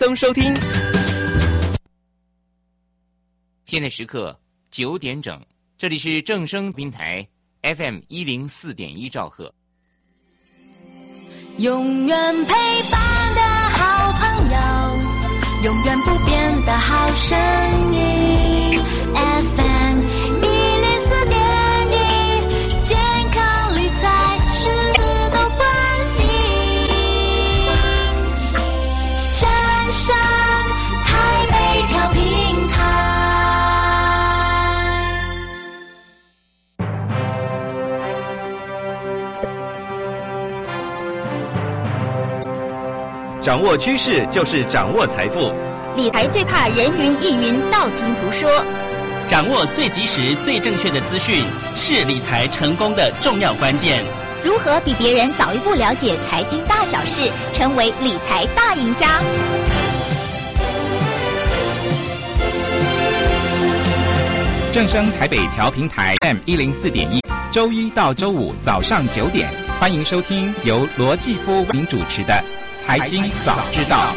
松收听。 现在时刻9点整，这里是正声平台 FM104.1兆赫。 永远陪伴的好朋友，永远不变的好声音 FM104.1，健康理财事事都关心。正声台北调频台。 掌握趋势就是掌握财富， 理财最怕人云亦云，道听途说。 掌握最及时、最正确的资讯，是理财成功的重要关键。 如何比别人早一步了解财经大小事，成为理财大赢家？ 正声台北调频台 M104.1，周一到周五早上9点，欢迎收听由罗继夫为您主持的财经早知道。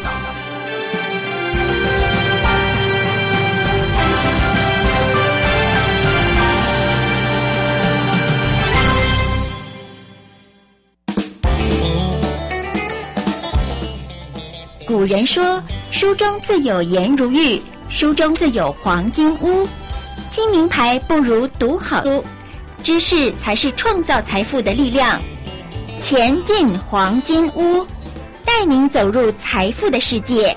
古人说，书中自有颜如玉，书中自有黄金屋。听名牌不如读好书，知识才是创造财富的力量。钱进黄金屋，带您走入财富的世界。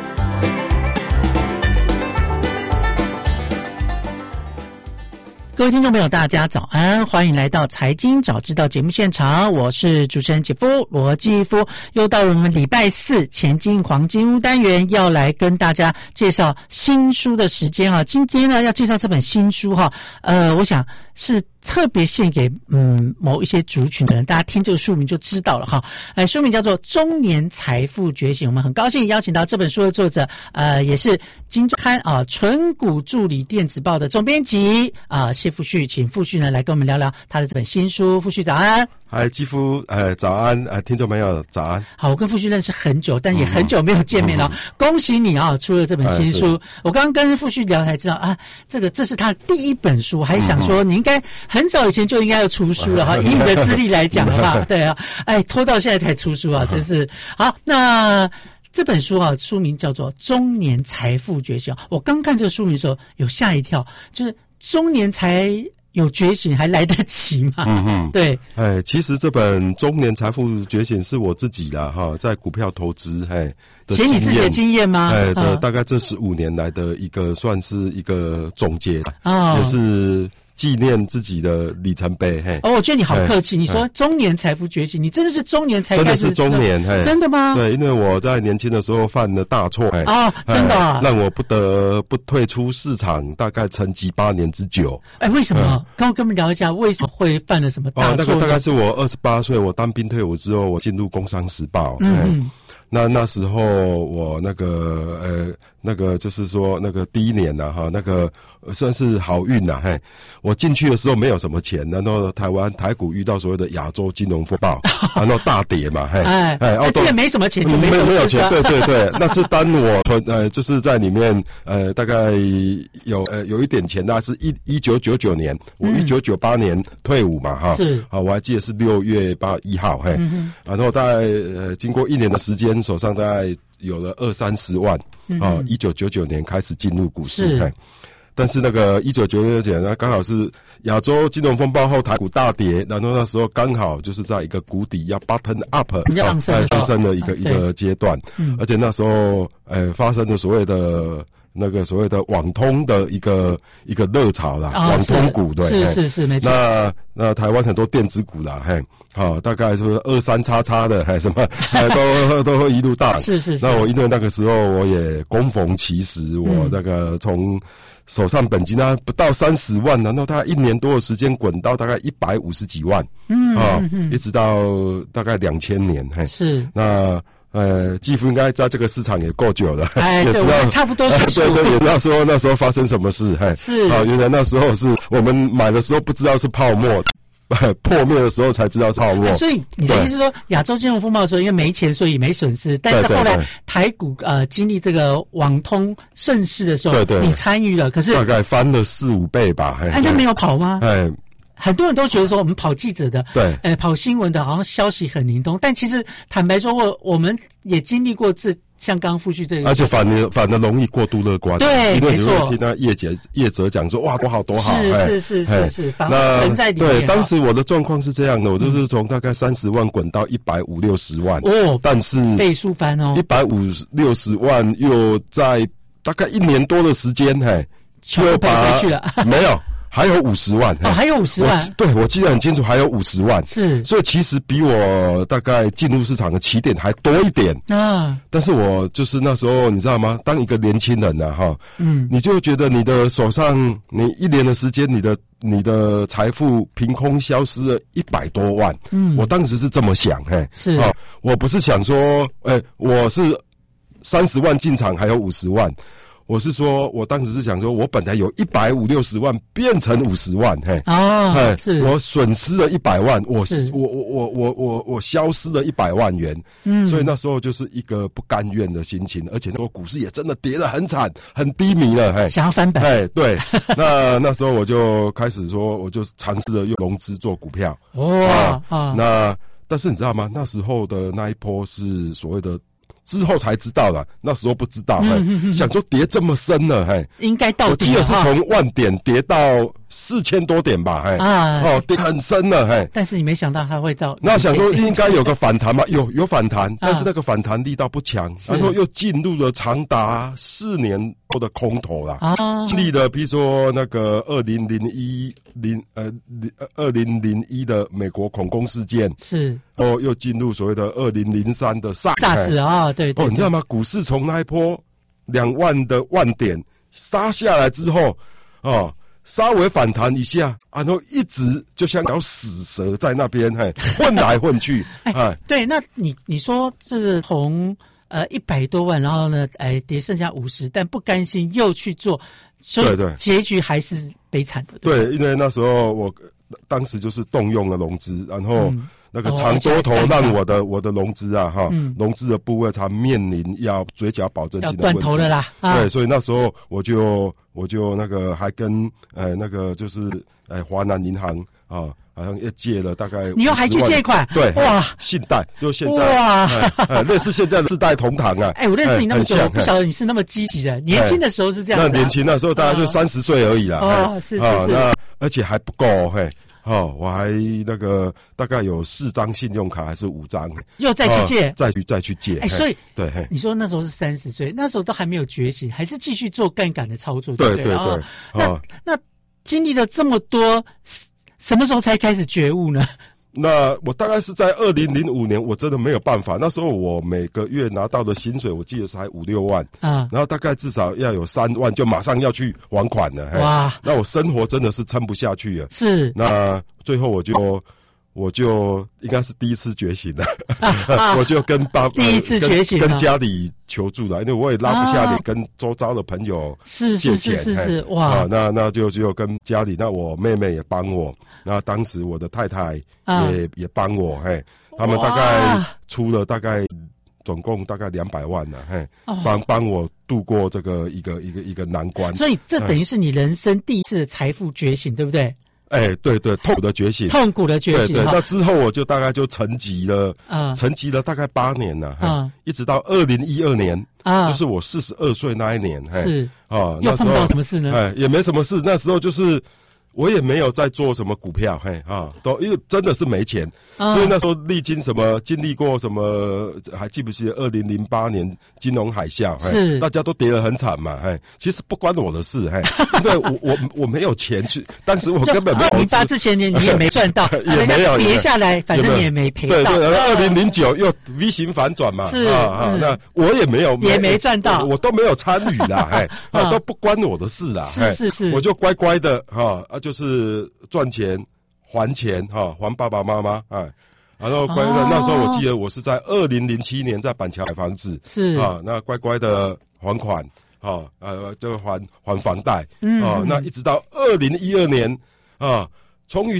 各位听众朋友大家早安，欢迎来到财经早知道节目现场，我是主持人姐夫罗继夫。又到了我们礼拜四钱进黄金屋单元，要来跟大家介绍新书的时间啊。今天呢要介绍这本新书哈，我想是特别献给某一些族群的人，大家听这个书名就知道了哈。书名叫做《中年财富觉醒》，我们很高兴邀请到这本书的作者，也是今周刊纯股助理电子报的总编辑谢富旭，请富旭呢来跟我们聊聊他的这本新书。富旭早安。 嗨，继夫，早安，听众朋友早安。 好，我跟富旭认识很久，但也很久没有见面了。恭喜你出了这本新书。我刚刚跟富旭聊才知道这是他的第一本书，还想说你应该很早以前就应该要出书了哈，以你的资历来讲的话，对啊，拖到现在才出书啊，真是好。那这本书书名叫做《中年财富觉醒》。我刚看这个书名的时候有吓一跳，就是中年才有觉醒还来得及吗？对。 其实这本《中年财富觉醒》是我自己的哈，在股票投资写你自己的经验吗？ 大概这15年来的一个算是一个总结也是纪念自己的里程碑。 我觉得你好客气，你说中年财富觉醒，你真的是中年才开始？ 真的是中年。 真的吗？ 对，因为我在年轻的时候犯了大错真的让我不得不退出市场，大概沉寂8年之久。 为什么？跟我们聊一下为什么会犯了什么大错？ 那个大概是我28岁，我当兵退伍之后，我进入《工商时报》。那时候我那个就是说那个第一年那个算是好运我进去的时候没有什么钱，然后台股遇到所谓的亚洲金融风暴，然后大跌嘛， 既然没什么钱就没有钱，对，那这单我就是在里面大概有一点钱，大概是1999年，我1998年退伍嘛是我还记得是6月1号然后大概经过1年的时间，手上大概有了20-30万1999年开始进入股市但是那个1999年呢，刚好是亚洲金融风暴后台股大跌，然后那时候刚好就是在一个谷底要 bottom up 上升的一个阶段，而且那时候发生了所谓的网通的一个热潮啦，网通股对， 是没错。 那台湾很多电子股啦，大概说23XX的什么都会一路大。 是。 那我因为那个时候我也恭逢其时，我那个从手上本金不到30万，然后他1年多的时间滚到大概150几万，一直到大概2000年， 是那。继父应该在这个市场也够久了， 也知道差不多是对，也知道说那时候发生什么事， 是原来那时候是我们买的时候不知道是泡沫， 破灭的时候才知道泡沫。 所以你的意思是说，亚洲金融风暴的时候，因为没钱，所以没损失。但是后来台股经历这个网通盛世的时候，你参与了，可是大概翻了4-5倍吧。 那没有跑吗？很多人都觉得说，我们跑记者的， 对， 跑新闻的，好像消息很灵通。但其实坦白说，我们也经历过像刚刚富旭这个， 而且反而容易过度乐观。 对， 因为没错。 听他业者讲说，哇，多好多好。 是，反而存在里面。 对，当时我的状况是这样的，我就是从大概30万滚到150-60万。 哦， 但是倍数翻哦 ，150-60万又在大概1年多的时间， 又赔回去了。 没有。还有50万， 还有50万， 对，我记得很清楚，还有50万， 是， 所以其实比我大概进入市场的起点还多一点啊。但是我就是那时候，你知道吗？当一个年轻人你就觉得你的手上，你1年的时间，你的财富凭空消失了100多万。我当时是这么想， 是我不是想说，我是30万进场，还有50万。我是说，我当时是想说，我本来有150-60万变成50万，是我损失了100万，我消失了100万元，所以那时候就是一个不甘愿的心情，而且那个股市也真的跌得很惨，很低迷了， 想要翻本， 对，那时候我就开始说，我就尝试着用融资做股票，但是你知道吗？那时候的那一波是所谓的。之后才知道了，那时候不知道，想说跌这么深了， 应该到底我记得是从10000点跌到4000多点吧，跌很深了， 但是你没想到它会到， 那想说应该有个反弹嘛，有反弹，但是那个反弹力道不强，然后又进入了长达4年多的空头啦，经历了比如说那个2001的美国恐攻事件， 是， 又进入所谓的2003的 SARS 啊，对， 你知道吗？股市从那一波2万的万点杀下来之后，稍微反弹一下，然后一直就像条死蛇在那边，混来混去， 对，那你说这是从100多万，然后呢，跌剩下50，但不甘心又去做，所以结局还是悲惨的。 对，因为那时候我当时就是动用了融资，然后那个长多头让我的融资融资的部位才面临要追缴保证金的问题， 要断头了啦。 对，所以那时候我就那个还跟那个就是华南银行好像也借了大概， 你又还去借款？ 对，哇，信贷就现在哇，类似现在的世代同堂啊。 我认识你那么久，不晓得你是那么积极的。年轻的时候是这样子， 那年轻的时候大概就30岁而已啦。 是， 那而且还不够，我还那个大概有4张信用卡还是5张， 又再去借， 再去借。 所以对，你说那时候是30岁，那时候都还没有觉醒，还是继续做杠杆的操作。 对。 那经历了这么多，什么时候才开始觉悟呢？ 那我大概是在2005年，我真的没有办法。那时候我每个月拿到的薪水，我记得是还5-6万然后大概至少要有3万，就马上要去还款了。哇！那我生活真的是撑不下去了。 是。 那最后我就应该是第一次觉醒了，我就跟第一次觉醒跟家里求助了，因为我也拉不下脸跟周遭的朋友借钱。 是哇！ 那就只有跟家里，那我妹妹也帮我，那当时我的太太也帮我，他们大概出了大概总共大概200万了，帮我度过这个一个难关。 所以这等于是你人生第一次的财富觉醒，对不对？ 对，痛苦的觉醒，对，那之后我就大概就沉寂了大概8年了，一直到2012年，就是我42岁那一年， 是又碰到什么事呢？ 也没什么事，那时候就是我也没有在做什么股票，都因为真的是没钱，所以那时候经历过什么，还记不记得2008年金融海啸， 是大家都跌得很惨嘛，其实不关我的事，因为我没有钱去，当时我根本没有 2008之前你也没赚到， 也没有跌下来，反正你也没赔到。 对，2009又 V 型反转嘛， 是那我也没赚到， 我都没有参与啦，都不关我的事啦， 是， 我就乖乖的就是赚钱还钱还爸爸妈妈然后乖乖的，那时候我记得我是在2007年在板桥买房子， 是那乖乖的还款这个还房贷那一直到2012年终于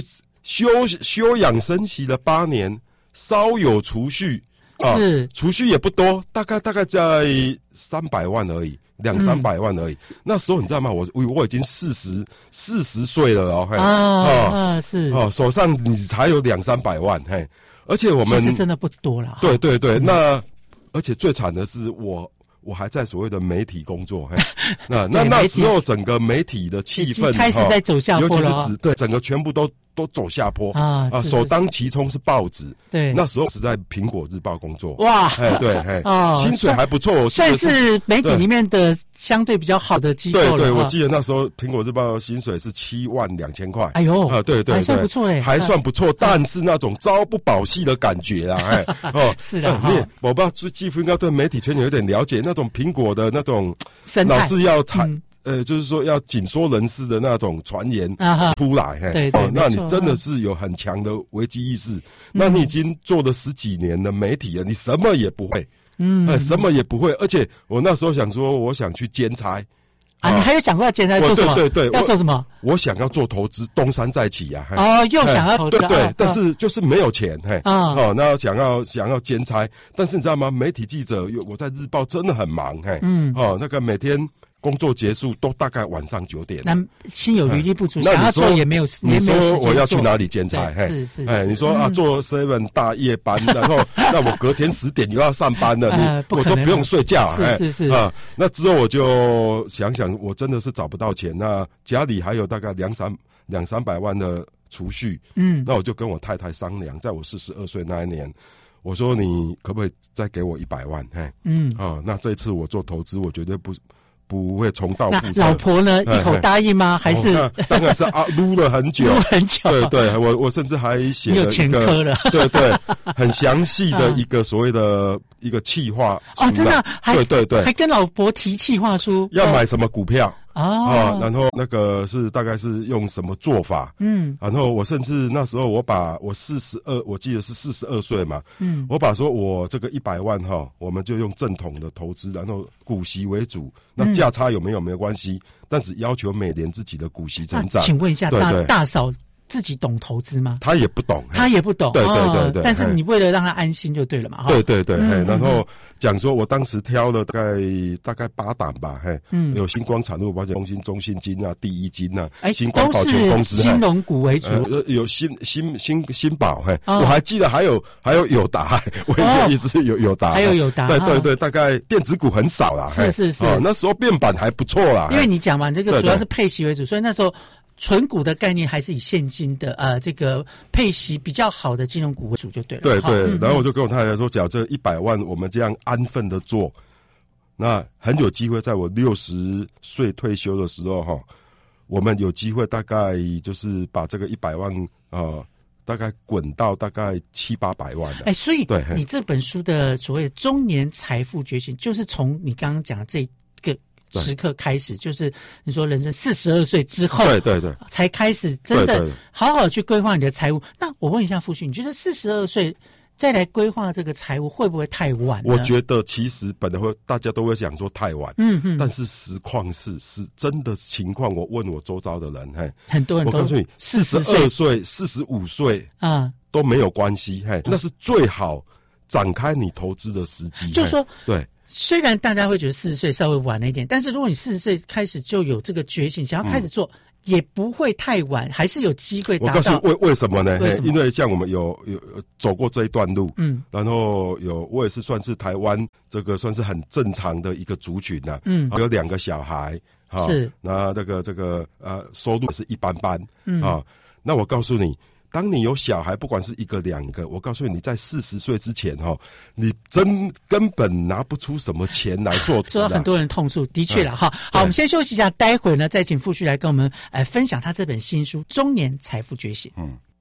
休养生息了8年，稍有储蓄啊，储蓄也不多，大概在300万而已，200-300万而已。那时候你知道吗？我已经40岁了哦， 是手上你才有200-300万，嘿，而且我们其实真的不多了。 对，那而且最惨的是我还在所谓的媒体工作，那时候整个媒体的气氛开始在走下坡了， 尤其是整个全部都走下坡首当其冲是报纸， 对， 那时候是在苹果日报工作， 哇， 对，薪水还不错， 算是媒体里面的相对比较好的机构了。 对，我记得那时候苹果日报薪水是72000块， 哎呦， 对， 还算不错还算不错，但是那种朝不保夕的感觉啊， 是的， 我不知道继父应该对媒体圈有点了解，那种苹果的那种老是要就是说要紧缩人事的那种传言出来， 对， 那你真的是有很强的危机意识。那你已经做了10几年的媒体了，你什么也不会，什么也不会。而且我那时候想说，我想去兼差你还有想过要兼差做什么？ 对， 要做什么？ 我想要做投资，东山再起呀。 又想要投资， 对，但是就是没有钱，那想要兼差，但是你知道吗？媒体记者，我在日报真的很忙，那个每天工作结束都大概晚上9点， 那心有余力不足，想要做也没有， 你说我要去哪里兼差？ 是， 你说做 7 大夜班，然后那我隔天10点又要上班了，我都不用睡觉， 是那之后我就想，我真的是找不到钱，那家里还有大概200-300万的储蓄，那我就跟我太太商量，在我42岁那一年，我说你可不可以再给我100万？那这一次我做投资，我绝对不会重蹈覆辙。 老婆呢？一口答应吗？还是当然是撸了很久，对，我甚至还写了一个， 有前科了， 对，很详细的一个所谓的一个企划书， 真的， 对， 还跟老婆提企划书， 要买什么股票。然后那个大概是用什么做法？然后我甚至那时候我记得是42岁嘛，我把说我这个100万我们就用正统的投资，然后股息为主，那价差有没有关系，但只要求每年自己的股息成长。 请问一下，大嫂自己懂投资吗？ 他也不懂， 对，但是你为了让他安心就对了嘛， 对，然后讲说我当时挑了大概8档吧，有星光产物保险中心、中信金啊、第一金啊，星光保全公司， 都是金融股为主， 有新保，我还记得还有友达，我也一直友达， 还有友达， 对，大概电子股很少啦， 是， 那时候面板还不错啦， 因为你讲嘛，这个主要是配息为主，所以那时候纯股的概念还是以现金的这个配息比较好的金融股为主就对了。 对，然后我就跟我太太说，假设100万我们这样安分的做，那很有机会在我60岁退休的时候我们有机会大概就是把这个100万大概滚到大概700-800万的。 所以你这本书的所谓中年财富觉醒，就是从你刚刚讲的这个时刻开始，就是你说人生42岁之后， 对， 才开始真的好好去规划你的财务。那我问一下傅旭，你觉得42岁再来规划这个财务会不会太晚呢？ 我觉得其实本来大家都会想说太晚，但是实况是真的情况，我问我周遭的人， 很多人都， 我告诉你，42岁、45岁都没有关系，那是最好展开你投资的时机。 就是说， 对。 虽然大家会觉得40岁稍微晚了一点，但是如果你40岁开始就有这个觉醒，想要开始做，也不会太晚，还是有机会达到。 我告诉你为什么呢？因为像我们有走过这一段路，然后我也是算是台湾这个算是很正常的一个族群啊，有2个小孩， 是， 那这个收入也是一般般，那我告诉你。当你有小孩，不管是1个2个，我告诉你，在40岁之前你根本拿不出什么钱来做资。 说到很多人痛诉，的确了好，我们先休息一下，待会呢再请傅旭来跟我们分享他这本新书《中年财富觉醒》。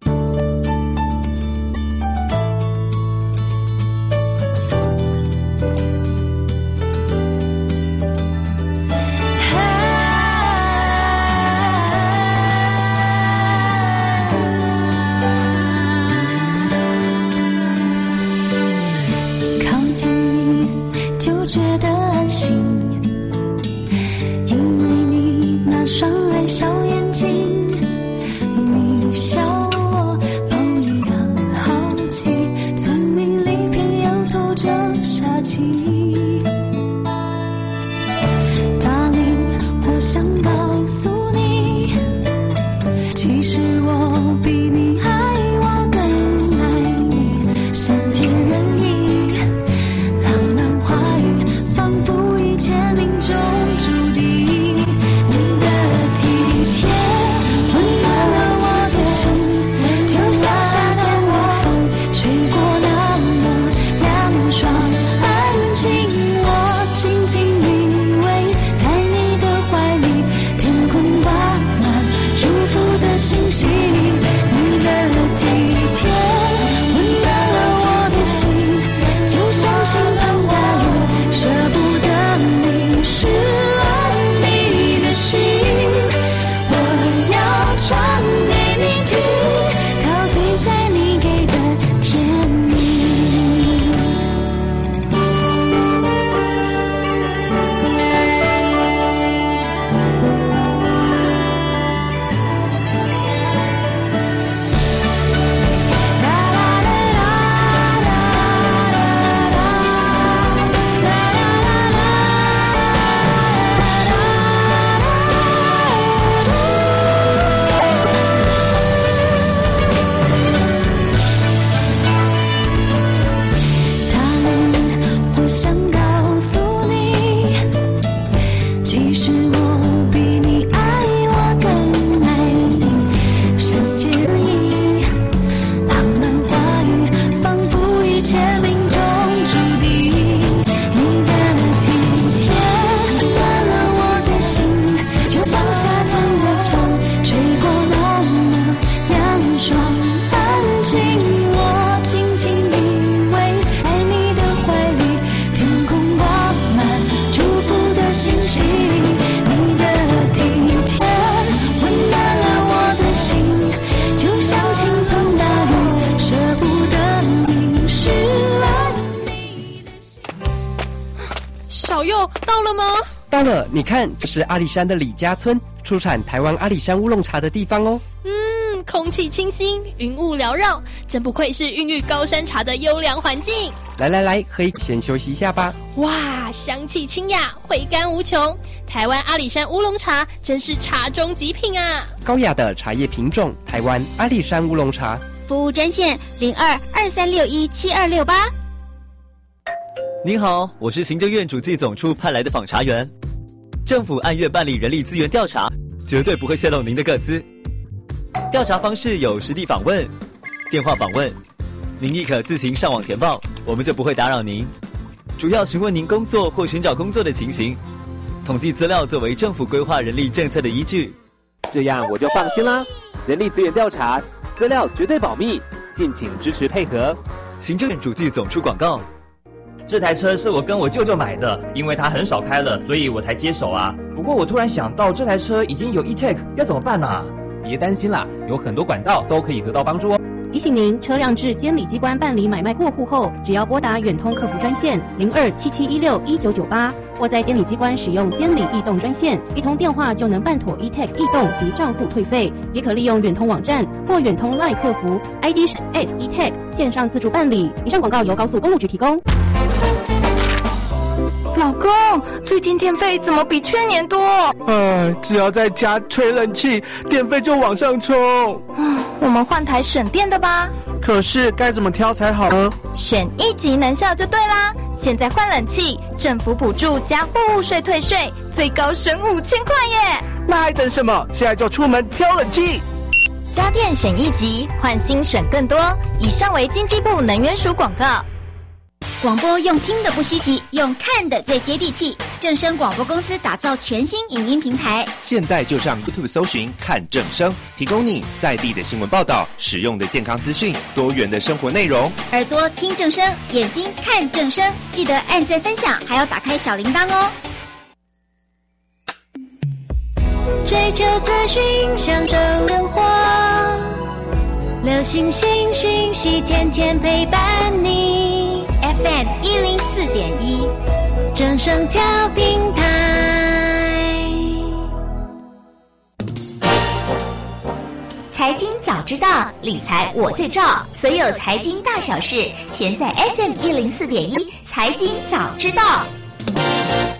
觉得安心，因为你那双爱笑眼睛，你笑诉你，其实我比你爱我更爱你，善解人意，浪漫话语，仿佛一切命中注定。你的体贴温暖了我的心，就像夏天的风吹过那么凉爽安静。我静静依偎在你的怀里，天空挂满祝福的星星。你的体贴温暖了我的心，就像倾盆大雨，舍不得淋湿了你的心。我要唱给你听，陶醉在你给的甜蜜。我想告诉你，其实我比你爱我更爱你，善解人意，浪漫话语，仿佛一切命中注定。你的体贴温暖了我的心，就像夏天的风吹过那么凉爽安静。我静静依偎在你的怀里，天空挂满祝福的星星。你的体贴温暖了我的心，就像倾盆大雨，舍不得淋湿了你的心。 小佑到了吗？ 到了，你看，这是阿里山的李家村，出产台湾阿里山乌龙茶的地方哦。 空气清新，云雾缭绕，真不愧是孕育高山茶的优良环境。 来，喝一口，先休息一下吧。 哇，香气清雅，回甘无穷。台湾阿里山乌龙茶真是茶中极品啊！ 高雅的茶叶品种，台湾阿里山乌龙茶。 服务专线02-2361-7268。 您好，我是行政院主计总处派来的访查员。政府按月办理人力资源调查，绝对不会泄露您的个资。调查方式有实地访问、电话访问，您亦可自行上网填报，我们就不会打扰您。主要询问您工作或寻找工作的情形，统计资料作为政府规划人力政策的依据。 这样我就放心啦。人力资源调查，资料绝对保密，敬请支持配合。 行政院主计总处广告。 这台车是我跟我舅舅买的，因为他很少开了，所以我才接手啊。不过我突然想到，这台车已经有 e-tag， 要怎么办啊？ 别担心啦，有很多管道都可以得到帮助哦。 提醒您，车辆至监理机关办理买卖过户后，只要拨打远通客服专线0277161998，或在监理机关使用监理易动专线，一通电话就能办妥 e-tag 易动及账户退费。也可利用远通网站或远通 LINE 客服 ID 是 @e-tag 线上自助办理。以上广告由高速公路局提供。 老公，最近电费怎么比去年多？ 只要在家吹冷气，电费就往上冲。 我们换台省电的吧。 可是该怎么挑才好呢？ 选一级能效就对啦！现在换冷气，政府补助加货物税退税，最高省5000块耶！ 那还等什么？现在就出门挑冷气。 家电选一级，换新省更多。以上为经济部能源署广告。 广播用听的不稀奇，用看的最接地气。正声广播公司打造全新影音平台， 现在就上 YouTube 搜寻看正声，提供你在地的新闻报道、实用的健康资讯、多元的生活内容。 耳朵听正声，眼睛看正声，记得按赞分享，还要打开小铃铛哦。 追求资讯，享受生活，流行新讯息，天天陪伴你。FM 104.1，正声调频台。 财经早知道，理财我最照。所有财经大小事，全在 FM 104.1财经早知道。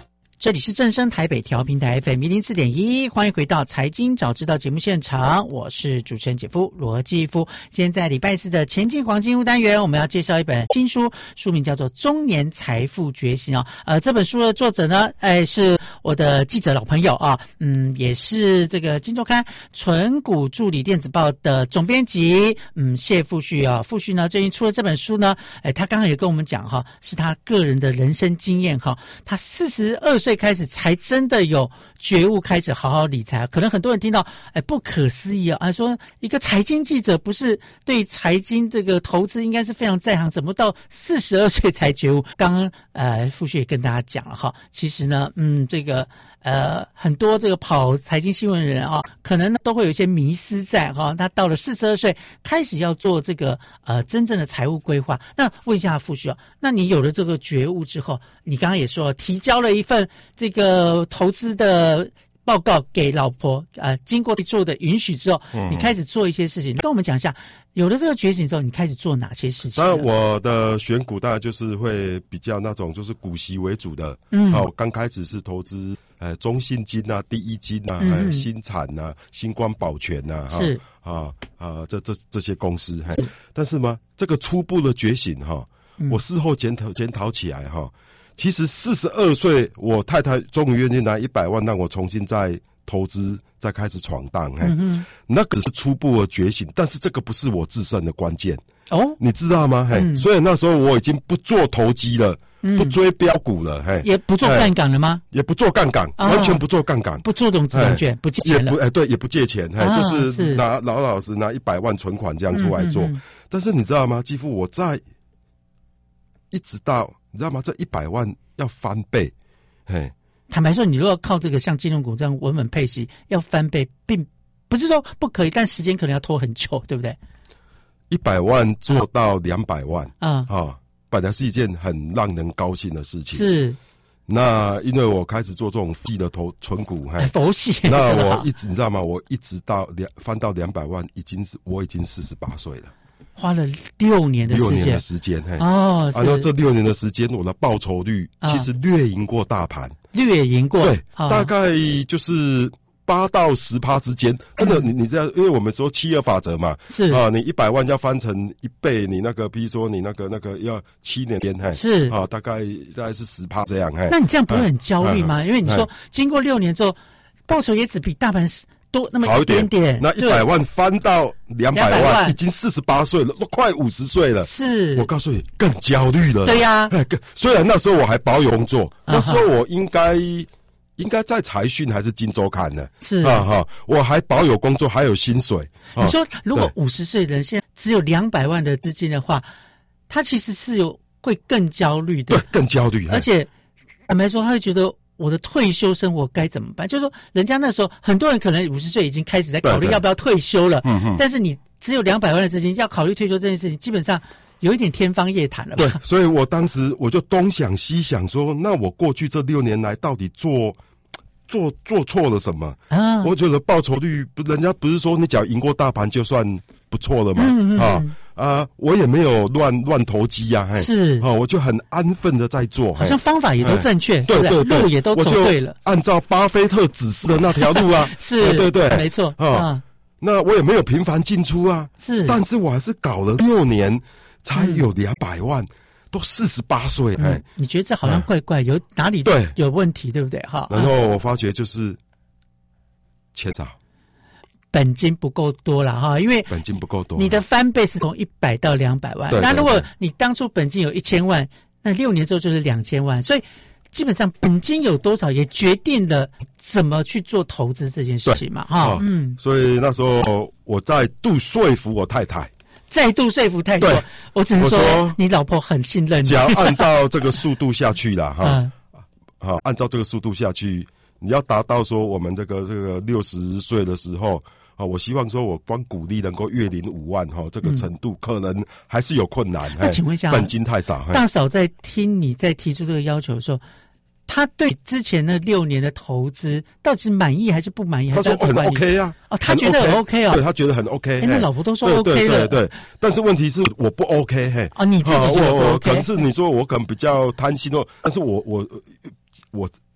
这里是正声台北调频台 FM 104.1，欢迎回到财经早知道节目现场，我是主持人姐夫罗继夫。现在礼拜四的前进黄金屋单元，我们要介绍一本新书，书名叫做《中年财富觉醒》这本书的作者呢，是我的记者老朋友啊，也是这个金周刊纯股助理电子报的总编辑，谢富旭啊，富旭呢最近出了这本书呢，他刚刚也跟我们讲哈，是他个人的人生经验哈，他42岁开始才真的有觉悟，开始好好理财。可能很多人听到不可思议啊，说一个财经记者不是对财经这个投资应该是非常在行，怎么到42岁才觉悟？刚刚富旭也跟大家讲了哈，其实呢这个很多这个跑财经新闻的人啊，可能都会有一些迷思在哈。他到了42岁开始要做这个真正的财务规划。那问一下富旭那你有了这个觉悟之后，你刚刚也说提交了一份这个投资的报告给老婆，经过做的允许之后，你开始做一些事情，跟我们讲一下。有了这个觉醒之后，你开始做哪些事情？ 当然，我的选股大概就是会比较那种就是股息为主的。刚开始是投资中信金啊、第一金啊、新产啊、星光保全啊， 是这些公司。但是嘛，这个初步的觉醒我事后检讨起来其实42岁，我太太终于愿意拿100万让我重新再投资，再开始闯荡。那个是初步的觉醒，但是这个不是我自身的关键你知道吗？所以那时候我已经不做投机了，不追标股了， 也不做杠杆了吗？ 也不做杠杆，完全不做杠杆， 不做融资融券，不借钱了， 也不借钱，就是老老实拿100万存款这样出来做。但是你知道吗？几乎我在一直到你知道吗？这100万要翻倍， 坦白说，你如果靠这个像金融股这样稳稳配息，要翻倍，并不是说不可以，但时间可能要拖很久，对不对 ？100万做到200万本来是一件很让人高兴的事情。 是。 那因为我开始做这种佛系的存股， 佛系。 那我一直你知道吗？我一直到翻到200万，我已经48岁了。 花了6年的时间， 然后这6年的时间，我的报酬率其实略赢过大盘， 略赢过， 对，大概就是8到10%之间。真的，你这样，因为我们说7-2法则嘛， 是你100万要翻成1倍，你那个，比如说你那个要7年， 是大概是10%这样， 那你这样不会很焦虑吗？因为你说经过6年之后，报酬也只比大盘多那么一点点， 那100万翻到200万，已经48岁了，都快50岁了。 是， 我告诉你，更焦虑了。 对呀， 虽然那时候我还保有工作，那时候我应该在财讯还是金周刊呢？ 是我还保有工作，还有薪水。 你说，如果50岁的人现在只有200万的资金的话，他其实是会更焦虑的， 对，更焦虑， 而且坦白说，他会觉得。我的退休生活该怎么办？就是说，人家那时候很多人可能50岁已经开始在考虑要不要退休了，但是你只有200万的资金，要考虑退休这件事情，基本上有一点天方夜谭了吧？ 对，所以我当时我就东想西想说，那我过去这6年来到底做错了什么？我觉得报酬率人家不是说你只要赢过大盘就算不错了嘛？我也没有乱投机呀， 是我就很安分的在做， 好像方法也都正确， 对， 路也都走对了， 按照巴菲特指示的那条路啊， 是， 对， 没错那我也没有频繁进出啊， 是， 但是我还是搞了6年才有200万，都48岁， 你觉得这好像怪怪，有哪里有问题，对不对？ 然后我发觉就是钱少。 本金不够多了因为本金不够多， 你的翻倍是从100到200万。那如果你当初本金有1000万，那6年之后就是2000万，所以基本上本金有多少也决定了怎么去做投资这件事情嘛。 所以那时候我再度说服我太太，我只能说你老婆很信任你。只要按照这个速度下去了按照这个速度下去，你要达到说我们这个60岁的时候。我希望说我光股利能够月领5万这个程度可能还是有困难。 那请问一下， 本金太少。 大嫂在听你在提出这个要求的时候，他对之前那6年的投资到底是满意还是不满意？ 他说很 OK 啊。 他觉得很 OK 对，他觉得很 OK。 那老婆都说 OK 了。 对，但是问题是我不 OK 你自己觉得不 OK？ 可能是你说我可能比较贪心但是我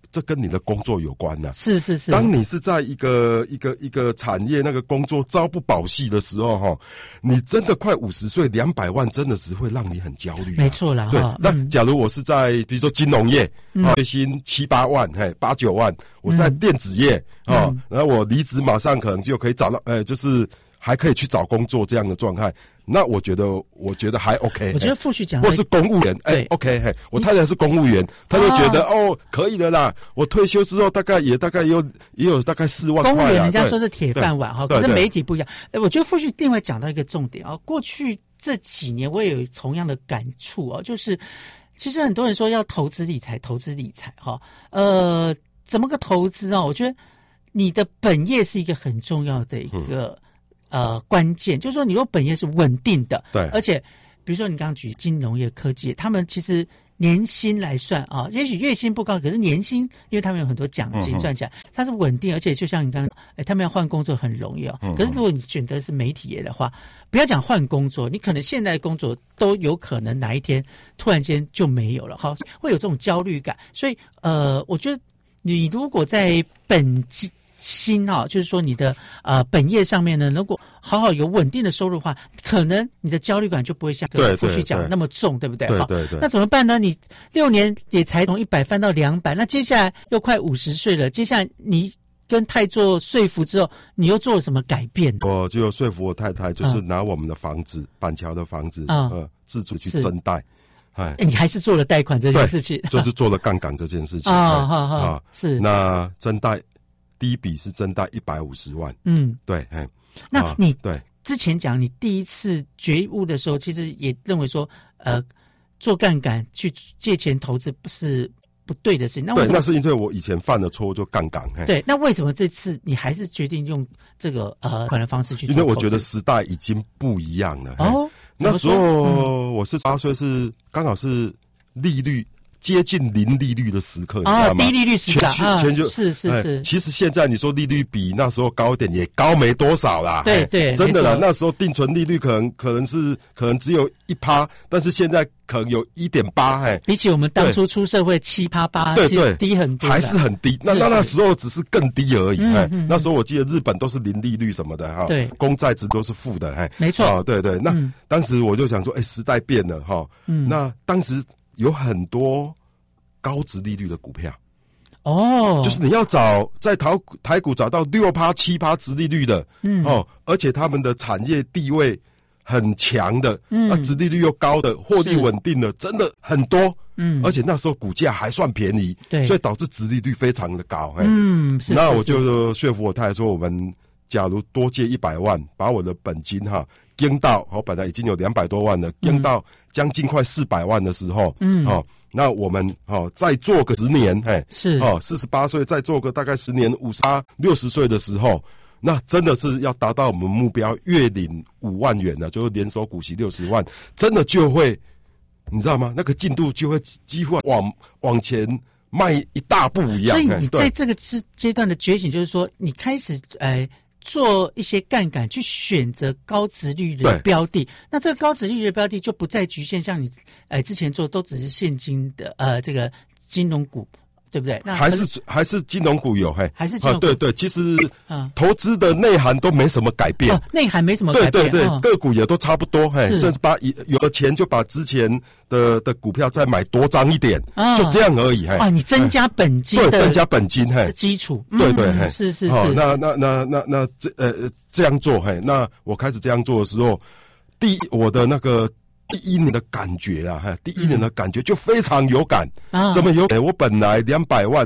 这跟你的工作有关呐、 是是是。 当你是在一个产业那个工作朝不保夕的时候哈，你真的快50岁，200万真的是会让你很焦虑、啊。 没错啦， 对。那假如我是在比如说金融业，月薪7、8万，8、9万，我在电子业然后我离职马上可能就可以找到，就是还可以去找工作这样的状态。那我觉得还 OK。 我觉得副局长或是公务员，OK， 我太太是公务员，她就觉得可以的啦。我退休之后大概也有大概4万块。 公务员人家说是铁饭碗哈，可是媒体不一样。我觉得副局另外讲到一个重点啊，过去这几年我也有同样的感触啊，就是其实很多人说要投资理财哈，怎么个投资啊？我觉得你的本业是一个很重要的一个。关键就是说，你如果本业是稳定的， 对， 而且比如说你刚刚举金融业、科技业，他们其实年薪来算啊，也许月薪不高，可是年薪，因为他们有很多奖金算起来，它是稳定，而且就像你刚刚，他们要换工作很容易哦。可是如果你选择是媒体业的话，不要讲换工作，你可能现在的工作都有可能哪一天突然间就没有了，好，会有这种焦虑感。所以我觉得你如果在心就是说你的本业上面呢，如果好好有稳定的收入的话，可能你的焦虑感就不会像跟副局讲那么重，对不对？ 对。 那怎么办呢？你6年也才从100翻到200，那接下来又快50岁了，接下来你跟太座说服之后，你又做了什么改变？ 我就说服我太太，就是拿我们的房子，板桥的房子，自主去增贷。 你还是做了贷款这件事情， 就是做了杠杆这件事情是。 那增贷。第一笔是增贷150万，对， 那你对之前讲你第一次觉悟的时候，其实也认为说，做杠杆去借钱投资不是不对的事情。 那是因为我以前犯的错就杠杆。 对，那为什么这次你还是决定用这个款的方式去做？ 因为我觉得时代已经不一样了。那时候我48岁，是刚好是利率接近零利率的时刻，你知道吗？ 低利率时代， 全就是其实现在你说利率比那时候高一点，也高没多少啦。 对， 真的啦。那时候定存利率可能只有1%，但是现在可能有1.8。 比起我们当初出社会7%、8%， 对， 低很多， 还是很低。那时候只是更低而已。那时候我记得日本都是零利率什么的哈， 对， 公债值都是负的。 没错。 对。那当时我就想说，时代变了哈。那当时。有很多高殖利率的股票，就是你要在台股找到6%、7%殖利率的，而且他们的产业地位很强的，那殖利率又高的，获利稳定的，真的很多，而且那时候股价还算便宜，所以导致殖利率非常的高，那我就说服我太太说，我们假如多借100万，把我的本金跟到，本来已经有200多万了，跟到将近快400万的时候，那我们再做个10年， 是 48岁再做个大概10年，50、60岁的时候，那真的是要达到我们目标，月领5万元呢，就是年收股息60万，真的就会，你知道吗？那个进度就会几乎往前迈一大步一样。 所以你在这个阶段的觉醒，就是说你开始做一些杠杆去选择高殖利率的标的，那这个高殖利率的标的就不再局限像你之前做都只是现金的这个金融股，对不对？那还是金融股有还是金融股对，其实投资的内涵都没什么改变， 内涵没什么改变， 对，个股也都差不多，甚至有的钱就把之前的股票再买多张一点，就这样而已。 你增加本金， 对，增加本金基础， 对， 是。 那这样做，那我开始这样做的时候，我的那个第一年的感觉啊，第一年的感觉就非常有感。怎么有？我本来200万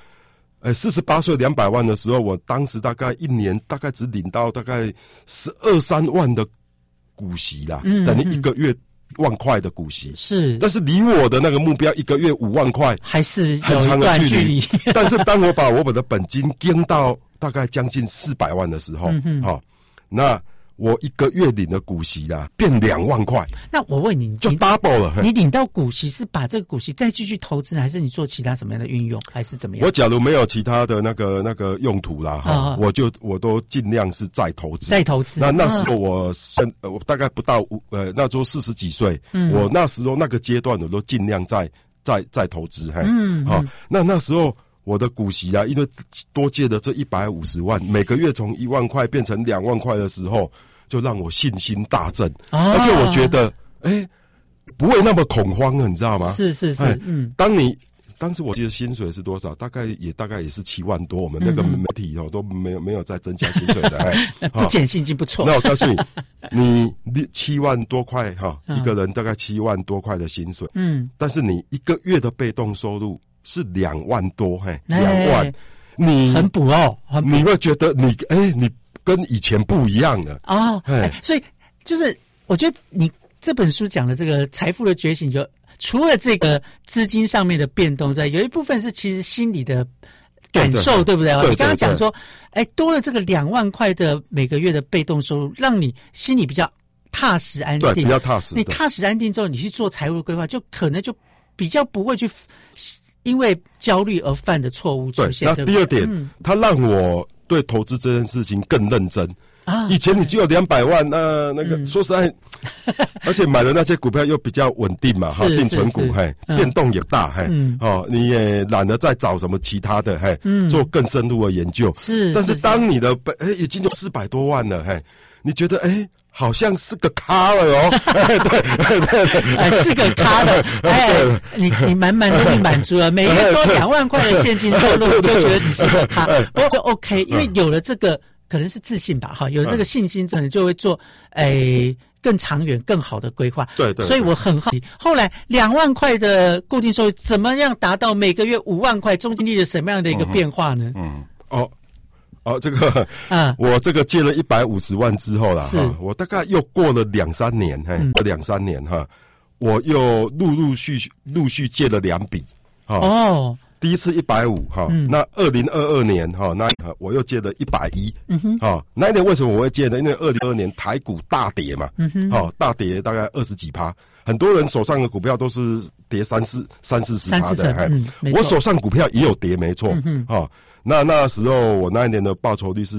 48岁200万的时候，我当时大概一年大概只领到大概12、13万的股息啦，等于1个月1万块的股息。 是， 但是离我的那个目标1个月5万块还是很长的距离。 但是当我把我的本金跟到大概将近400万的时候，那我1个月领的股息啦，变2万块。 那我问你， 就 double 了。 你领到股息是把这个股息再继续投资，还是你做其他什么样的运用，还是怎么样？ 我假如没有其他的那个用途啦，我都尽量是再投资。那时候我大概不到那时候40几岁，我那时候那个阶段我都尽量再投资。那时候我的股息啊，因为多借的这150万，每个月从1万块变成2万块的时候，就让我信心大振，而且我觉得，不会那么恐慌了，你知道吗？ 是， 当时我记得薪水是多少？大概也是7万多。我们那个媒体都没有再增加薪水的， 不减薪已经不错。 那我告诉你，7万多块一个人大概7万多块的薪水，但是你一个月的被动收入是2万多，2万，你很补哦， 你会觉得你跟以前不一样了哦。所以就是我觉得你这本书讲的这个财富的觉醒，就除了这个资金上面的变动之外，有一部分是其实心理的感受，对不对？你刚刚讲说，多了这个2万块的每个月的被动收入，让你心里比较踏实安定， 对，比较踏实。 你踏实安定之后，你去做财务规划，就可能就比较不会去因为焦虑而犯的错误出现。 那第二点，它让我对投资这件事情更认真。以前你只有200万，那个说实在，而且买的那些股票又比较稳定嘛，定存股，变动也大，你也懒得再找什么其他的，做更深入的研究。但是当你的已经有400多万了，你觉得好像是个咖了哦， 对，是个咖了，你满满的满足了，每月多2万块的现金收入，就觉得你是个咖，就 OK， 因为有了这个。可能是自信吧，有这个信心之后，你就会做更长远、更好的规划。 对， 所以我很好奇，后来2万块的固定收入怎么样达到每个月5万块，中经历了什么样的一个变化呢？ 这个我这个借了150万之后啦，我大概又过了2-3年，2-3年我又陆续借了2笔，第一次150那2022年那我又借了110，那一年为什么我会借呢？因为2022年台股大跌嘛，大跌大概20几%，很多人手上的股票都是跌30-40%的，我手上股票也有跌，没错，那时候我那一年的报酬率是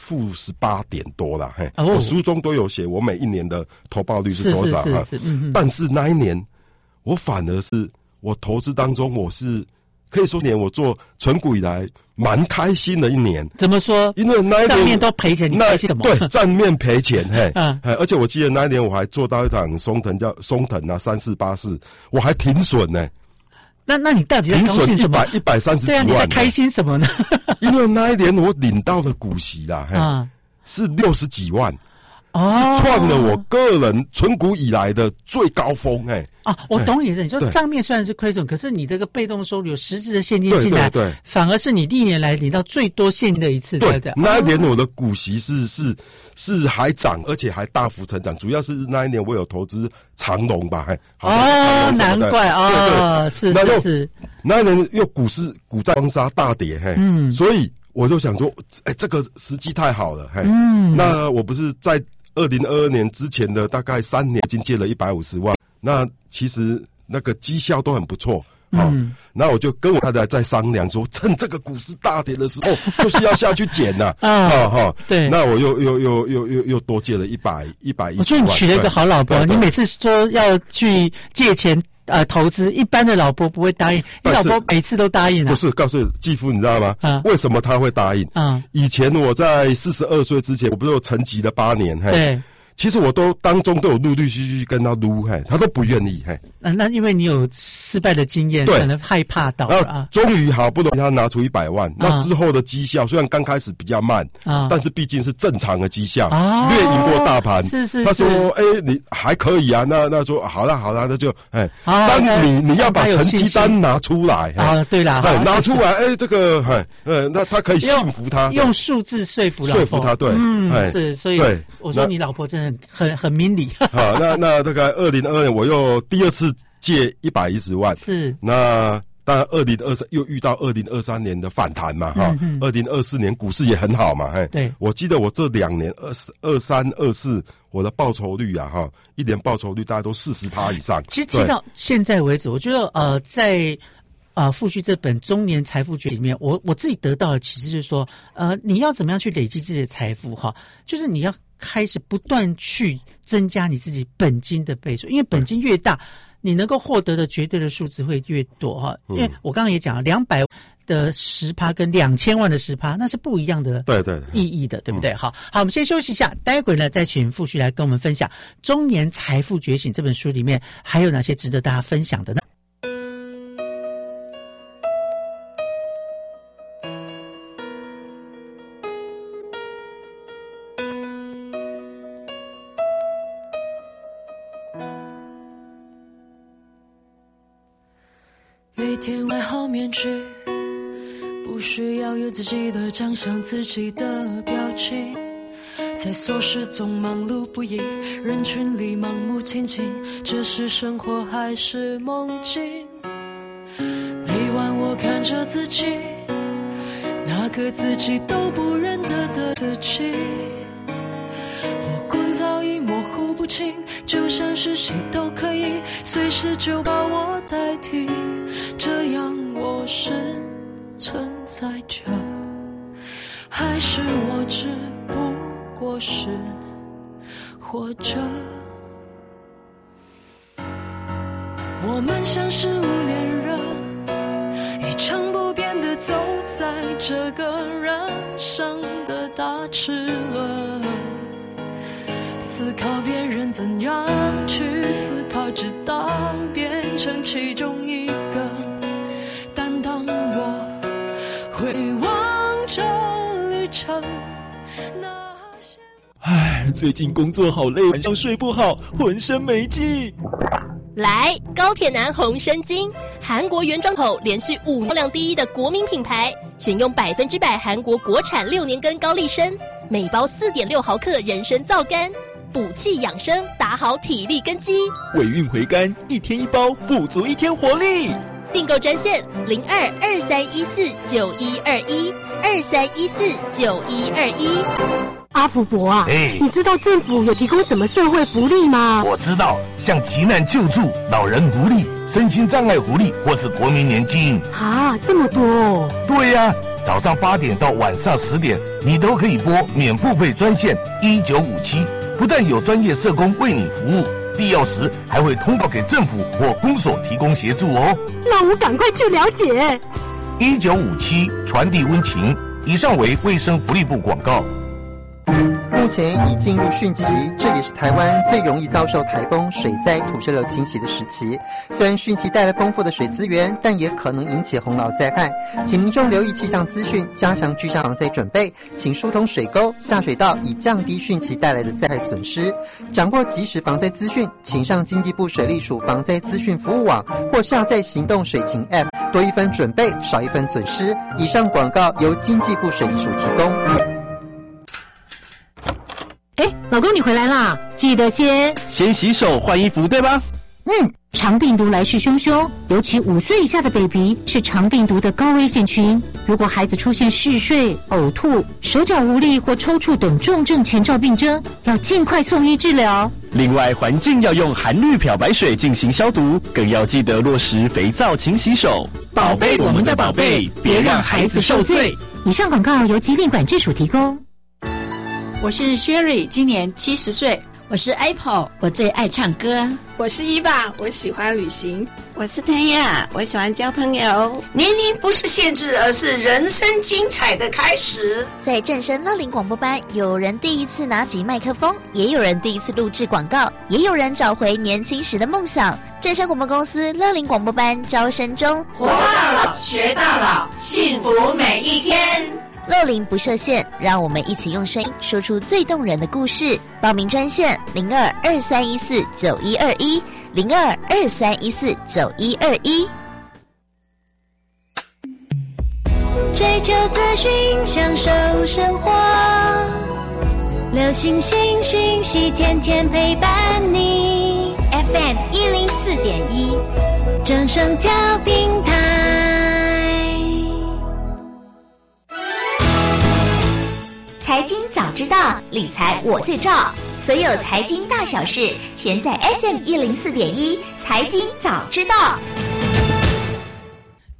-18点多啦，我书中都有写我每一年的投报率是多少，但是那一年我反而是我投资当中我是。可以说年我做存股以来蛮开心的一年。 怎么说？ 因为那一年账面都赔钱，你开心什么？ 对，账面赔钱，而且我记得那一年我还做到一档松藤叫松藤3484，我还停损呢。 那你到底在高兴什么 ？130几万。 你在开心什么呢？ 因为那一年我领到的股息啦，是60几万。是创了我个人存股以来的最高峰， 我懂你意思。你说账面虽然是亏损，可是你这个被动收入有实质的现金进来， 对， 反而是你历年来领到最多现金的一次，对。 那一年我的股息是还涨，而且还大幅成长，主要是那一年我有投资长荣吧， 难怪是。 那一年又股债双杀大跌，所以我就想说，这个时机太好了，那我不是在2022年之前的大概3年已经借了150万，那其实那个绩效都很不错，那我就跟我太太在商量说，趁这个股市大跌的时候，就是要下去捡呐， 对， 那我又多借了110万。 我觉得你娶了一个好老婆，你每次说要去借钱。投资一般的老婆不会答应，你老婆每次都答应啊？ 不是，告诉继父，你知道吗？为什么他会答应？以前我在42岁之前，我不是有沉寂了8年， 对。 其实我都当中都有陆陆续续跟他撸，他都不愿意， 那因为你有失败的经验，可能害怕到了终于好不容易他拿出100万，那之后的绩效虽然刚开始比较慢，但是毕竟是正常的绩效，略赢过大盘。 是。 他说：“你还可以啊。”那说好了，那就但你要把成绩单拿出来对啦， 拿出来，这个那他可以信服他， 用数字说服他，对， 是，所以我说你老婆真的很明理。 好，那这个2022年我又第二次借110万， 是。那当然2023又遇到2023年的反弹嘛，2024年股市也很好嘛， 对。我记得我这2年23、24，我的报酬率一年报酬率大概都40%以上。 其实提到现在为止，我觉得在富旭这本中年财富诀里面，我自己得到的其实就是说，你要怎么样去累积自己的财富就是你要开始不断去增加你自己本金的倍数，因为本金越大，你能够获得的绝对的数字会越多因为我刚刚也讲了，200 的10%跟2000万的10%，那是不一样的意义的， 对不对？好，我们先休息一下，待会呢再请傅旭来跟我们分享《中年财富觉醒》这本书里面还有哪些值得大家分享的呢？ 每天外好面具，不需要有自己的长相，自己的表情，在琐事中忙碌不已，人群里盲目前进，这是生活还是梦境？每晚我看着自己，那个自己都不认得的自己，我光早已模糊不清，就像是谁都可以随时就把我代替，这样我是存在着，还是我只不过是活着？我们像是无恋人，一成不变地走在这个人生的大齿轮，思考别人怎样去思考，直到变成其中一个。但当我回望这旅程， 唉，最近工作好累，晚上睡不好，浑身没劲。 来，高铁男红参精，韩国原装口连续5年量第一的国民品牌，选用100%韩国国产6年根高丽参，每包4.6毫克人参皂苷，补气养生，打好体力根基。 尾韵回甘，1天1包，补足1天活力。 订购专线02-2314-9121，2314-9121。 阿福伯啊，你知道政府有提供什么社会福利吗？ 我知道，像急难救助、老人福利、身心障碍福利，或是国民年金。 啊，这么多哦！ 对呀，早上8点到晚上10点，你都可以拨免付费专线1957，不但有专业社工为你服务，必要时还会通报给政府或公所提供协助哦。 那我赶快去了解。 1957传递温情。以上为卫生福利部广告。 目前已进入汛期，这也是台湾最容易遭受台风、水灾、土石流侵袭的时期。虽然汛期带来丰富的水资源，但也可能引起洪涝灾害，请民众留意气象资讯，加强居家防灾准备，请疏通水沟、下水道，以降低汛期带来的灾害损失。掌握即时防灾资讯，请上经济部水利署防灾资讯服务网，或下载行动水情 App， 多一分准备，少一分损失。以上广告由经济部水利署提供。 老公你回来啦，记得先洗手换衣服，对吧？ 肠病毒来势汹汹，尤其5岁以下的 baby 是肠病毒的高危险群。如果孩子出现嗜睡、呕吐、手脚无力或抽搐等重症前兆病征，要尽快送医治疗。 另外，环境要用含氯漂白水进行消毒，更要记得落实肥皂勤洗手。宝贝，我们的宝贝，别让孩子受罪。 以上广告由疾病管制署提供。 我是 Sherry， 今年70岁。 我是 Apple， 我最爱唱歌。 我是伊爸，我喜欢旅行。 我是谭雅，我喜欢交朋友。 年龄不是限制，而是人生精彩的开始。 在正声乐龄广播班，有人第一次拿起麦克风，也有人第一次录制广告，也有人找回年轻时的梦想。正声广播公司乐龄广播班招生中， 活到老，学到老，幸福每一天。 乐龄不设限，让我们一起用声音说出最动人的故事。报名专线02-2314-9121，02-2314-9121。 追求资讯，享受生活，流行新讯息，天天陪伴你。FM 104.1，正声调频台。 财经早知道，理财我最照。所有财经大小事，全在 FM 104.1财经早知道。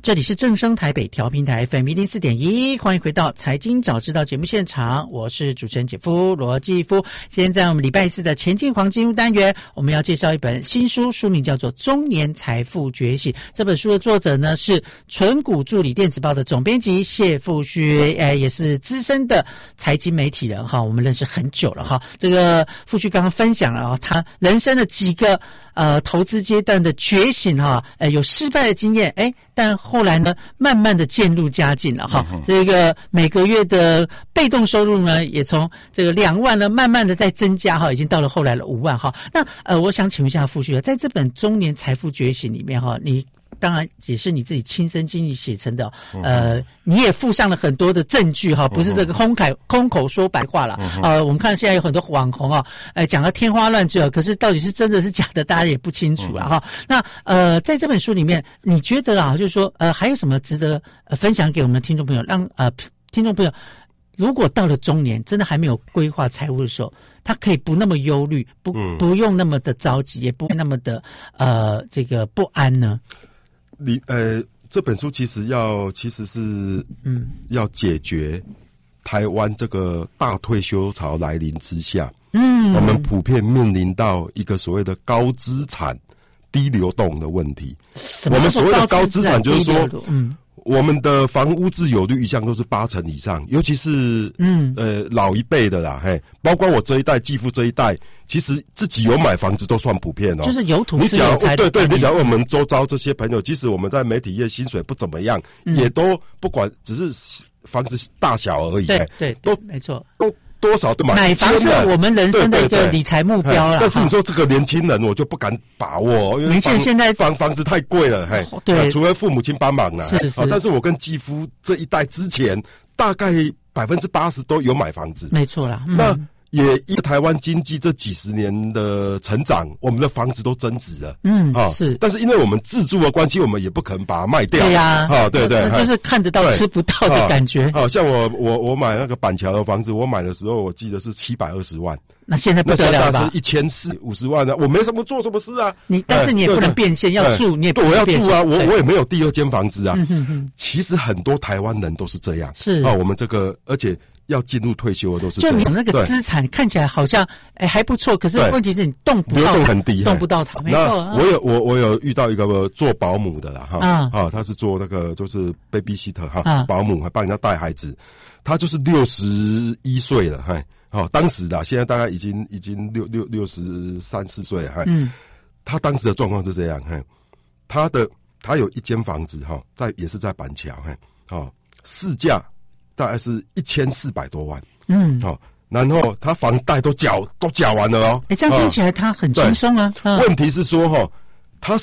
这里是正声台北调频台 FM 104.1，欢迎回到财经早知道节目现场，我是主持人姐夫罗继夫。现在我们礼拜四的前进黄金屋单元，我们要介绍一本新书，书名叫做《中年财富觉醒》。这本书的作者呢是纯股助理电子报的总编辑谢富旭，也是资深的财经媒体人哈，我们认识很久了哈。这个富旭刚刚分享了他人生的几个投资阶段的觉醒哈，有失败的经验，但后来呢，慢慢的渐入佳境了哈。这个每个月的被动收入呢，也从这个2万呢，慢慢的在增加哈，已经到了后来的5万哈。那我想请问一下富旭，在这本《中年财富觉醒》里面哈，你当然也是你自己亲身经历写成的，你也附上了很多的证据哈，不是这个空口说白话了。我们看现在有很多网红讲到天花乱坠，可是到底是真的是假的，大家也不清楚了哈。那在这本书里面，你觉得就是说还有什么值得分享给我们的听众朋友，让听众朋友如果到了中年，真的还没有规划财务的时候，他可以不那么忧虑，不用那么的着急，也不那么的这个不安呢？ 这本书其实是要解决台湾这个大退休潮来临之下，我们普遍面临到一个所谓的高资产低流动的问题。我们所谓的高资产就是说，我们的房屋自有率一向都是80%以上，尤其是老一辈的啦，包括我这一代继父这一代，其实自己有买房子都算普遍就是有土斯有财的。 对，你讲我们周遭这些朋友，即使我们在媒体业薪水不怎么样，也都不管，只是房子大小而已。 对，都没错， 都多少都买房是我们人生的一个理财目标啦。 但是你说这个年轻人，我就不敢把握，因为现在房子太贵了， 对， 除非父母亲帮忙啦。 是。 但是我跟继夫这一代之前，大概80%都有买房子， 没错啦。 那也因为台湾经济这几十年的成长，我们的房子都增值了。 是。 但是因为我们自住的关系，我们也不可能把它卖掉。 对呀， 对， 就是看得到吃不到的感觉。 像我买那个板桥的房子，我买的时候我记得是720万。 那现在不得了吧？ 是1450万啊！我没什么做什么事啊。 但是你也不能变现，要住你也不能变现。 我要住啊！我也没有第2间房子啊。其实很多台湾人都是这样。 是我们这个而且。要进入退休的都是这样， 就你那个资产看起来好像还不错，可是问题是你动不到， 流动很低， 动不到它。没错， 我有遇到一个做保姆的啦他是做那个就是 babysitter 保姆，还帮人家带孩子，他就是61岁了当时的现在大概已经63、64岁了他当时的状况是这样他有一间房子也是在板桥市价大概是1400多万，然后他房贷都缴完了哦。 这样听起来他很轻松啊。 问题是说他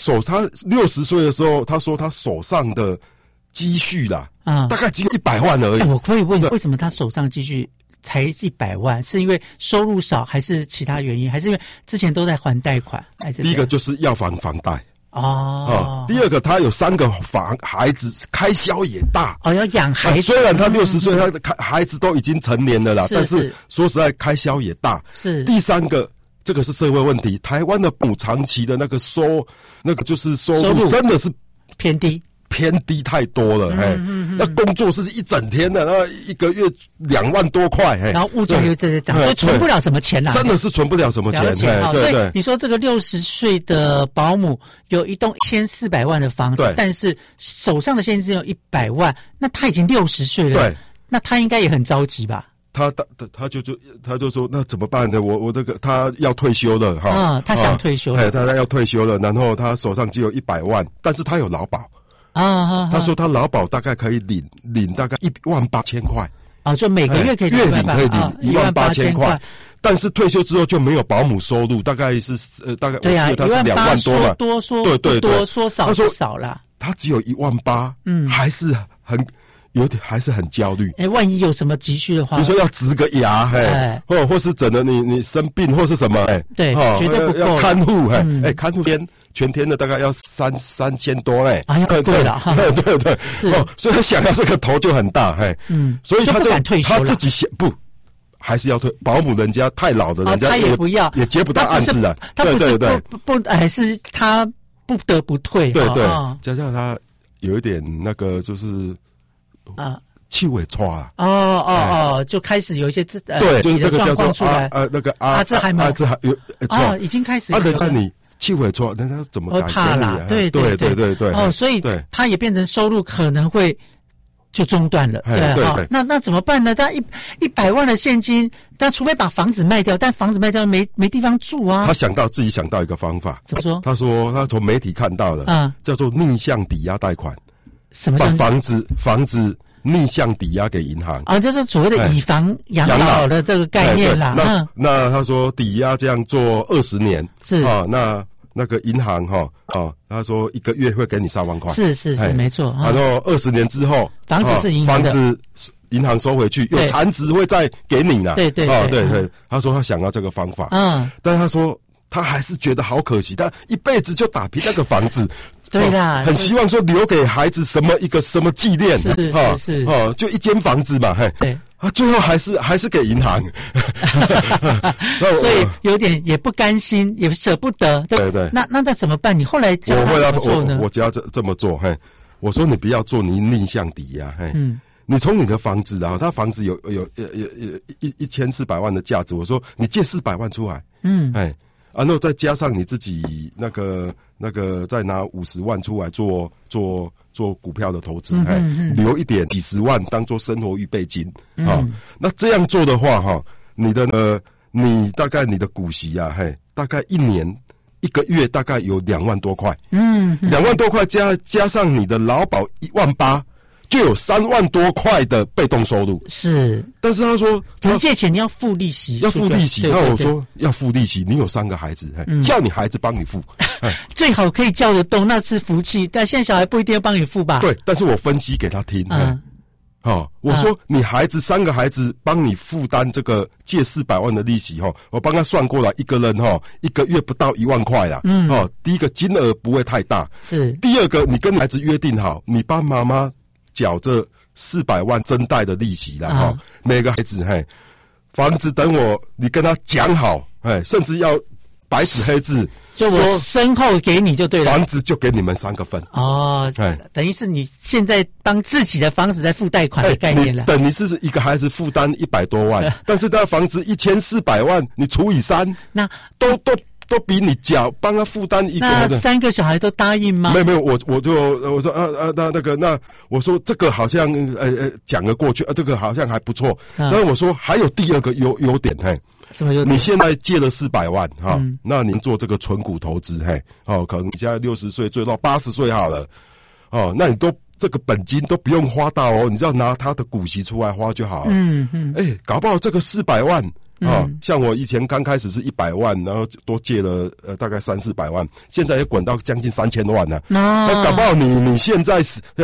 60岁的时候，他说他手上的积蓄啦，大概只有100万而已。 我可以问，为什么他手上积蓄才100万？是因为收入少，还是其他原因？还是因为之前都在还贷款？还是第一个就是要房贷。第二个他有3个孩子，开销也大要养孩子。 虽然他60岁，他的孩子都已经成年了啦，但是说实在开销也大。 是。 第3个，这个是社会问题，台湾的长期的那个收入真的是偏低太多了，那工作是一整天的，那一个月2万多块， 然后物价又在涨，所以存不了什么钱啦， 真的是存不了什么钱。 所以你说这个60岁的保姆有一栋1400万的房子，但是手上的现金只有100万，那他已经60岁了，对，那他应该也很着急吧？ 他就说那怎么办呢？我这个他要退休了他想退休了， 他要退休了，然后他手上只有100万，但是他有劳保。他说他劳保大概可以领大概18000块就每个月可以月领可以领18000块，但是退休之后就没有保姆收入，大概是大概对我记得他是2万多嘛， 说多说不多，说少不少啦。 他只有18000，还是还是很焦虑。 万一有什么急需的话， 比如说要植个牙，或是整的你生病或是什么， 对，绝对不够。 要看护，看护全天的大概要3000多嘞。 对了， 对， 是所以他想要这个头就很大，所以他自己还是要退。保姆人家太老的，人家他也不要， 也接不到案子了。 对，是他不得不退。 对，加上他有一点那个就是气尾抓就开始有一些对，就是那个叫做那个阿兹海默已经开始等下你气尾抓，那他怎么改怕啦？对所以他也变成收入可能会就中断了，对，那怎么办呢？他100万的现金，但除非把房子卖掉，但房子卖掉没地方住啊。 他自己想到一个方法， 怎么说？ 他说他从媒体看到的，叫做逆向抵押贷款。 什么？ 把房子逆向抵押给银行就是所谓的以房养老的这个概念啦。 那他说抵押这样做20年是那个银行他说1个月会给你3万块， 是没错。 然后20年之后， 房子是银行的， 房子银行收回去，有残值会再给你啦。 对。 他说他想要这个方法，但是他说他还是觉得好可惜，他一辈子就打拼那个房子。 对啦， 很希望说留给孩子什么纪念， 是就一间房子嘛， 对。 最后还是给银行， 所以有点也不甘心，也舍不得。 对。 那怎么办？你后来教他怎么做呢？ 我教这么做，我说你不要做，你逆向抵押，你从你的房子他房子有1400万的价值，我说你借400万出来，然后再加上你自己那个再拿50万出来做股票的投资，留一点几十万当做生活预备金那这样做的话你大概你的股息大概1个月大概有2万多块，2万多块加上你的劳保18000，就有3万多块的被动收入。 是， 但是他说你借钱你要付利息， 那我说要付利息，你有3个孩子，叫你孩子帮你付， 最好可以叫得动，那是福气。但现在小孩不一定要帮你付吧？ 对，但是我分析给他听，我说你孩子3个孩子帮你负担这个借400万的利息我帮他算过来，一个人1个月不到1万块啦。第一个金额不会太大， 是。 第二个，你跟孩子约定好，你帮妈妈缴这400万增贷的利息啦每个孩子房子等你跟他讲好甚至要白纸黑字， 就我身后给你就对了， 房子就给你们3个分等于是你现在帮自己的房子在付贷款的概念了， 等于是一个孩子负担100多万但是他房子1400万，你除以3， 那都比你帮他负担一个。 那3个小孩都答应吗？ 没有，我说那我说这个好像讲得过去这个好像还不错。但是我说还有第二个优点什么优点？ 你现在借了400万那您做这个存股投资可能你现在60岁做到80岁好了那你都这个本金都不用花到你只要拿他的股息出来花就好了。搞不好这个400万。像我以前刚开始是100万，然后多借了大概300-400万，现在也滚到将近3000万了。那搞不好你现在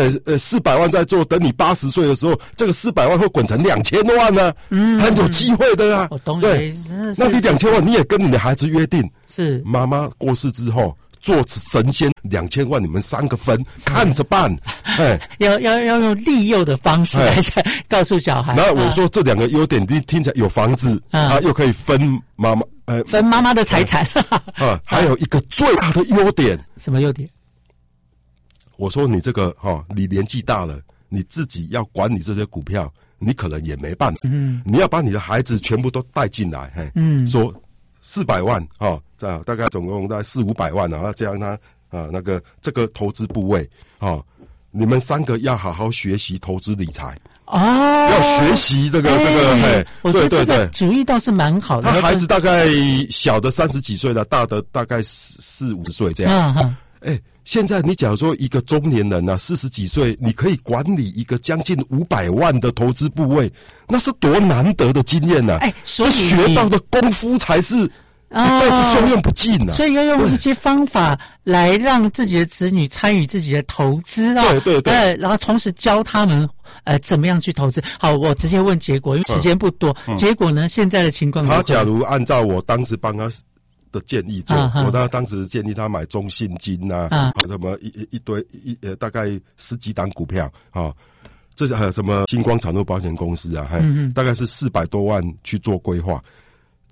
400万在做，等你80岁的时候，这个400万会滚成2000万呢，很有机会的啊。对，那你2000万你也跟你的孩子约定， 是妈妈过世之后做神仙2000万，你们3个分，看着办。 要用利诱的方式来告诉小孩。 那我说这2个优点，你听起来有房子又可以分妈妈分妈妈的财产还有一个最大的优点。 什么优点？ 我说你这个你年纪大了，你自己要管理这些股票，你可能也没办法。你要把你的孩子全部都带进来。说400万大概总共大概400-500万然后加上他这个投资部位你们3个要好好学习投资理财要学习这个我觉得这个主意倒是蛮好的。 他孩子大概小的30几岁了，大的大概40-50岁这样。现在你假如说一个中年人40几岁，你可以管理一个将近500万的投资部位，那是多难得的经验这学到的功夫才是一辈子受用不尽所以要用一些方法来让自己的子女参与自己的投资对， 然后同时教他们怎么样去投资。好，我直接问结果，因为时间不多。结果呢，现在的情况他假如按照我当时帮他的建议做，我当时建议他买中信金什么一堆大概10几档股票这还有什么星光产业保险公司大概是400多万去做规划。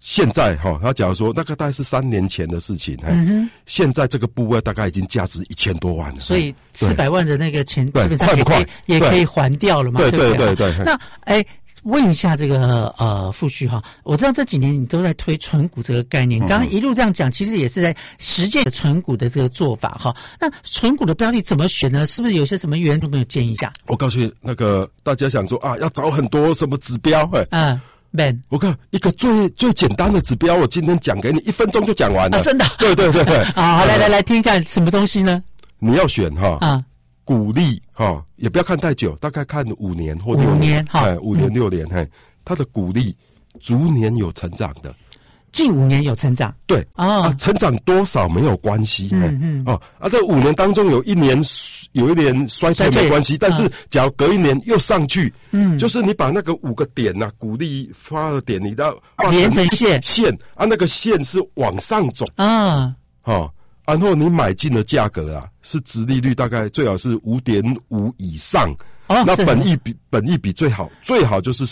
现在他假如说那个大概是3年前的事情，现在这个部位大概已经价值1000多万了， 所以400万的那个钱基本上也可以还掉了嘛， 对对不对？ 对。 那问一下这个富旭哈，我知道这几年你都在推存股这个概念，刚刚一路这样讲，其实也是在实践存股的这个做法哈。那存股的标的怎么选呢？是不是有些什么原因没有建议一下？ 我告诉你，那个大家想说啊，要找很多什么指标，我看一个最简单的指标，我今天讲给你，1分钟就讲完了， 真的？ 对。 好，来听看什么东西呢？ 你要选股利也不要看太久，大概看5年或6年，5年6年，它的股利逐年有成长的， 近5年有成长， 对成长多少没有关系，这5年当中有一年衰退没关系，但是假如隔1年又上去，就是你把那个5个点股利发的点，你要连成线那个线是往上走然后你买进的价格是殖利率大概最好是 5.5 以上，那本益比最好就是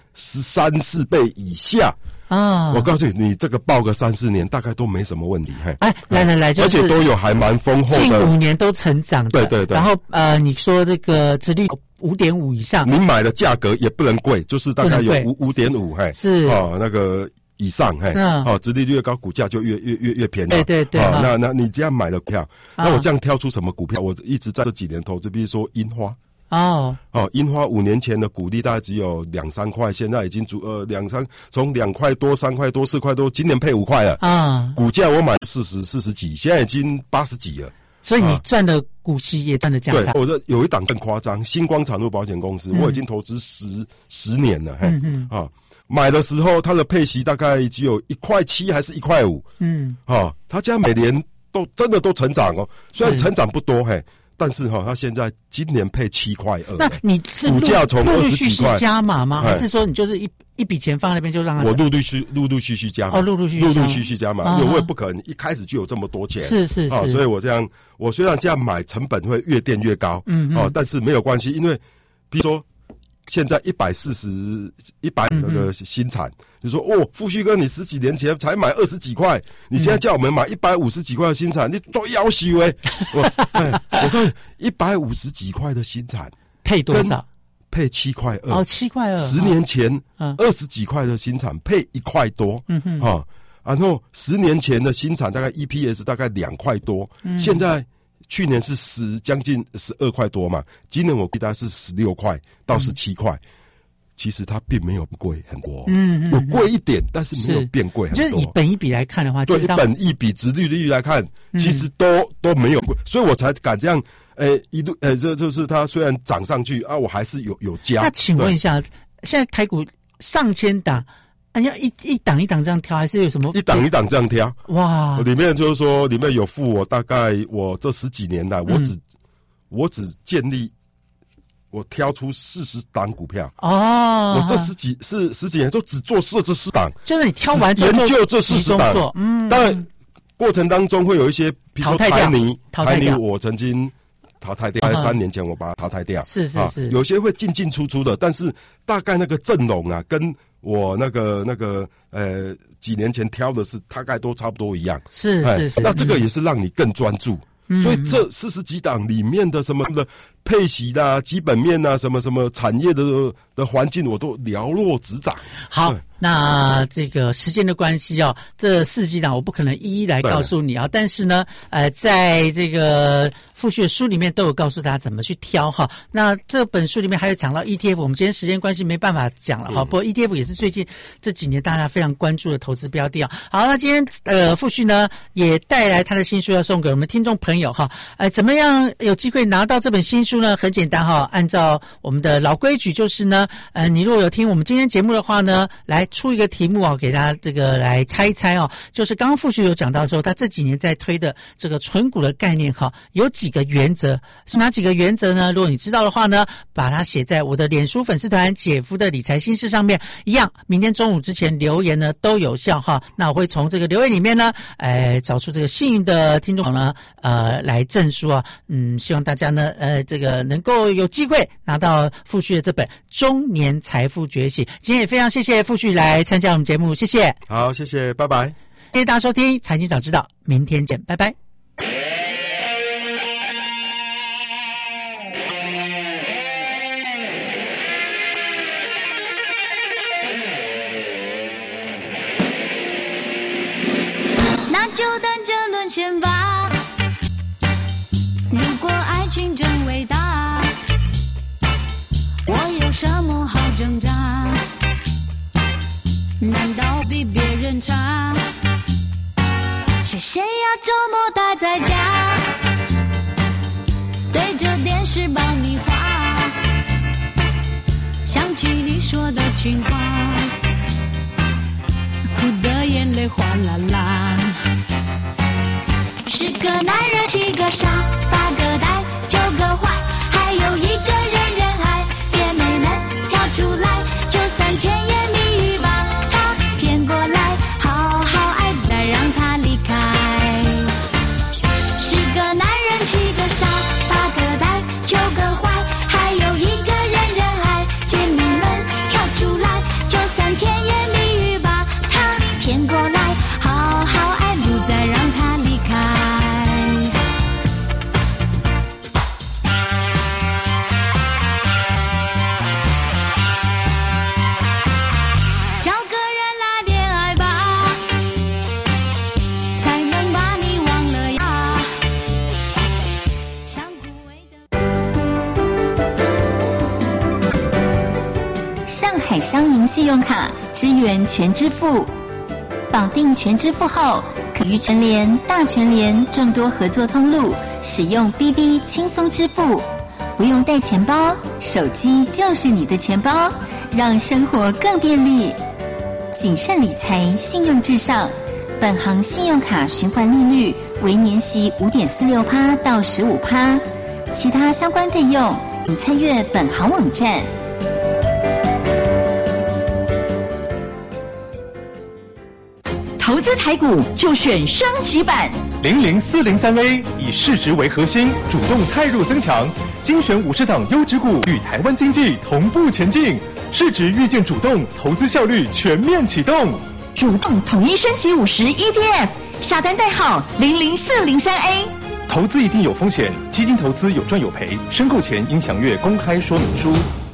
13-14倍以下。我告诉你这个报个3-4年大概都没什么问题。 来，就是而且都有还蛮丰厚的， 近5年都成长的。 对。 然后你说这个殖利率5.5以上， 你买的价格也不能贵，就是大概有5.5， 是那个以上，殖利率越高，股价就越便宜。 对。 那你这样买的股票，那我这样挑出什么股票？我一直在这几年投资，比如说樱花。樱花5年前的股利大概只有2-3块，现在已经从2块多、3块多、4块多，今年配5块了。股价我买40几，现在已经80几了。 所以你赚的股息也赚的价差。 对，我有一档更夸张，星光产路保险公司，我已经投资10年了。买的时候它的配息大概只有1.7块还是1.5块。它家每年都真的都成长虽然成长不多但是它现在今年配7.2块。 那你是股价从20几块加码吗？还是说你就是一笔钱放在那边就让它？ 我陆陆续续加码。 陆陆续续加码， 因为我也不可能一开始就有这么多钱。 是。 所以我虽然这样买成本会越垫越高，但是没有关系，因为比如说现在140那个新产，你说富旭哥，你10几年前才买20几块，你现在叫我们买150几块的新产，你做要求我看150几块的新产配多少？ 配7.2块 ，7.2块。 10年前20几块的新产配1块多，然后10年前的新产大概 EPS 大概2块多，现在。去年是将近12块多嘛，今年我记得是16块到17块，其实它并没有贵很多，有贵一点，但是没有变贵很多。 就是以本益比来看的话， 对，以本益比、殖利率来看，其实都没有贵，所以我才敢这样，一路这就是它虽然涨上去我还是有加。 那请问一下，现在台股上千档。你要一档一档这样挑，还是有什么？ 一档一档这样挑。 哇！ 里面就是说，里面有付我大概我这10几年来，我只建立，我挑出40档股票。我这十几年都只做这4档， 就是你挑完研究这40档。当然过程当中会有一些，比如说台泥，我曾经淘汰掉，3年前我把它淘汰掉。 是， 有些会进出的，但是大概那个阵容跟我那个几年前挑的是大概都差不多一样。 是。 那这个也是让你更专注。所以这40几档里面的什么的配息啦、基本面啊、什么产业的环境，我都了若指掌。 好，那这个时间的关系这4几档我不可能一一来告诉你但是呢，在这个富旭的书里面都有告诉大家怎么去挑那这本书里面还有讲到 ETF， 我们今天时间关系没办法讲了不过 ETF 也是最近这几年大家非常关注的投资标的好，那今天富旭呢也带来他的新书要送给我们听众朋友怎么样有机会拿到这本新书呢？很简单按照我们的老规矩，就是呢你如果有听我们今天节目的话呢，来出一个题目给大家这个来猜一猜就是刚刚富旭有讲到说他这几年在推的这个存股的概念有几个原则，是哪几个原则呢？如果你知道的话呢，把它写在我的脸书粉丝团姐夫的理财心事上面，一样明天中午之前留言呢都有效那我会从这个留言里面呢找出这个幸运的听众呢来证书希望大家呢这个能够有机会拿到富旭的这本《中年财富崛起》。今天也非常谢谢富旭来参加我们节目，谢谢。 好，谢谢，拜拜。 谢谢大家收听《财经早知道》，明天见，拜拜。 那就等着沦陷吧。如果爱情真伟大，我有什么好挣扎？难道比别人差？谁要周末待在家，对着电视爆米花，想起你说的情话，哭的眼泪哗啦啦。10个男人7个傻，8个呆9个坏，还有1个人爱，姐妹们跳出来，就算甜言蜜语把他骗过来，好好爱再让他离开。10个男人7个傻，8个呆9个坏，还有1个人爱，姐妹们跳出来，就算甜言蜜语把他骗过来，好好爱不再让他离开。找个人来恋爱吧，才能把你忘了呀。 上海商银信用卡支援全支付，绑定全支付后，可于全联、大全联众多合作通路使用 BB 轻松支付，不用带钱包，手机就是你的钱包，让生活更便利。谨慎理财，信用至上。本行信用卡循环利率为年息5.46%到15%，其他相关费用请参阅本行网站。 投资台股就选升级版 00403A， 以市值为核心，主动汰弱增强，精选50档优质股，与台湾经济同步前进，市值预见主动，投资效率全面启动， 主动统一升级50 ETF， 下单代号00403A。 投资一定有风险，基金投资有赚有赔，申购前应详阅公开说明书。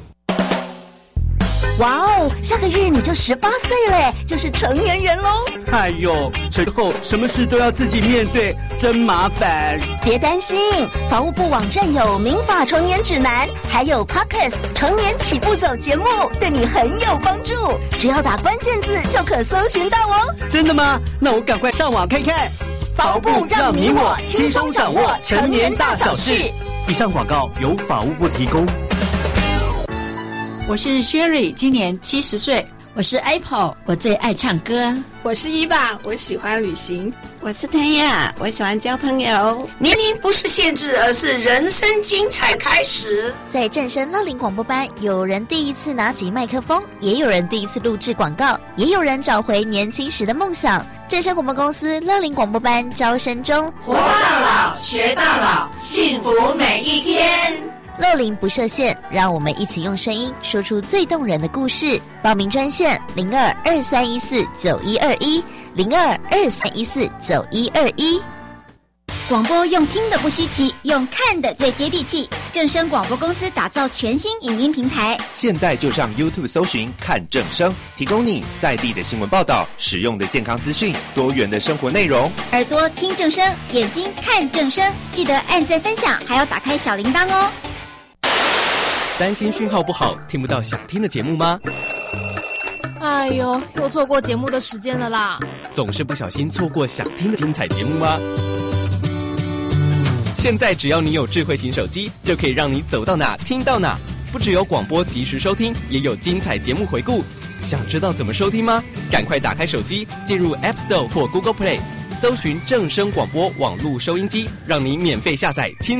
哇哦，下个月你就18岁了，就是成年人喽！ 哎呦，成后什么事都要自己面对，真麻烦。 别担心，法务部网站有民法成年指南，还有 Podcast 成年起步走节目，对你很有帮助。只要打关键字就可搜寻到哦。 真的吗？那我赶快上网看看。 法务部让你我轻松掌握成年大小事。 以上广告由法务部提供。 我是 Sherry， 今年70岁。 我是 Apple， 我最爱唱歌。 我是伊爸，我喜欢旅行。 我是谭雅，我喜欢交朋友。 年龄不是限制，而是人生精彩开始。 在正声乐龄广播班，有人第一次拿起麦克风，也有人第一次录制广告，也有人找回年轻时的梦想。正声广播公司乐龄广播班招生中， 活到老，学到老，幸福每一天。 乐龄不设限，让我们一起用声音说出最动人的故事。报名专线02-2314-9121，02-2314-9121。 广播用听的不稀奇，用看的最接地气。正声广播公司打造全新影音平台， 现在就上 YouTube 搜寻看正声，提供你在地的新闻报道、实用的健康资讯、多元的生活内容。 耳朵听正声，眼睛看正声，记得按赞分享，还要打开小铃铛哦。 担心讯号不好，听不到想听的节目吗？ 哎呦，又错过节目的时间了啦！ 总是不小心错过想听的精彩节目吗？现在只要你有智慧型手机，就可以让你走到哪听到哪。不只有广播及时收听，也有精彩节目回顾。想知道怎么收听吗？赶快打开手机，进入 App Store 或 Google Play， 搜寻正声广播网络收音机，让你免费下载